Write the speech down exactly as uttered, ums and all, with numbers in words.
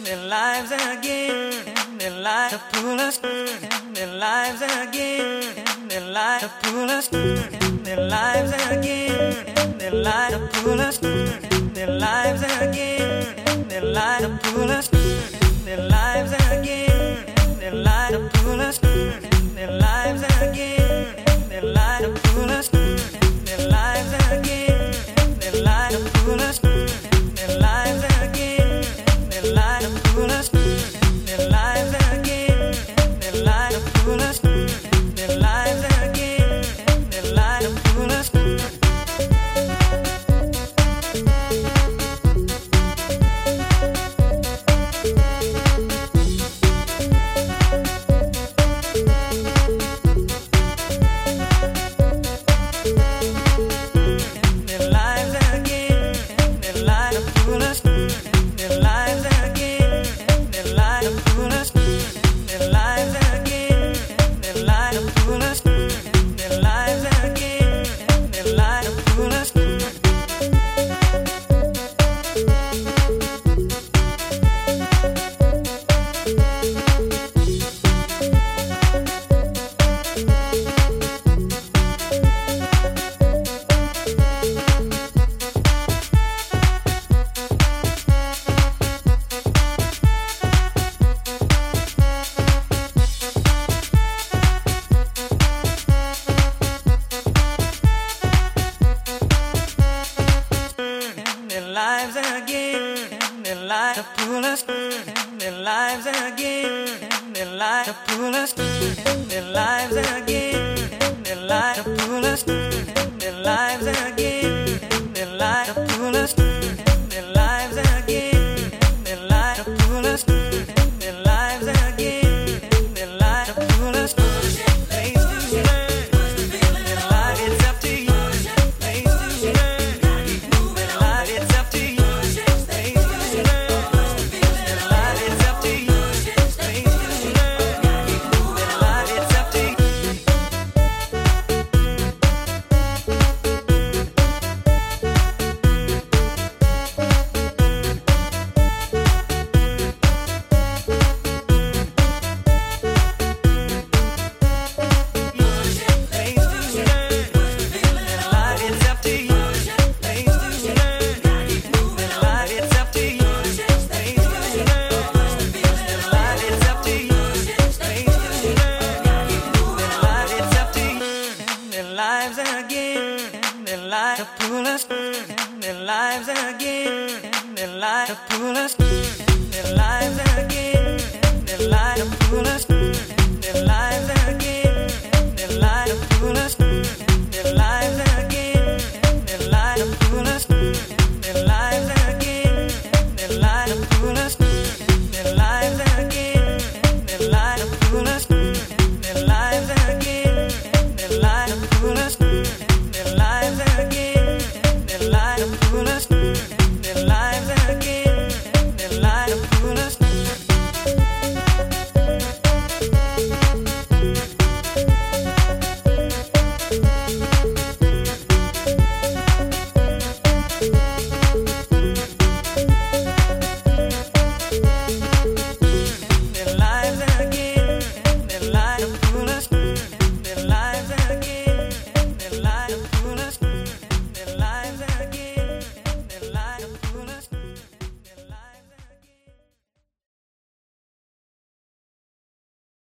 their lives again, their lives to pull us, their lives again, their lives to pull us, their lives again, their lives to pull us, their lives again, their lives to pull us, their lives again, their lives to pull us, their lives again, their lives to pull us, their lives again, their lives to pull us, their lives again, their lives to pull us, their lives again, their lives to pull us, their lives again, their lives to pull us. Lives again, their lives to pull us, their lives again, their lives to pull us, their lives again, their lives to pull us, their lives again, their lives to pull us, their lives again, their lives to pull us, their lives again, their lives to pull us. Place to learn, their life it's up to you. Place to learn, their life it's up to you. Lives again, their lives to pull us, their lives again, their lives to pull us, their lives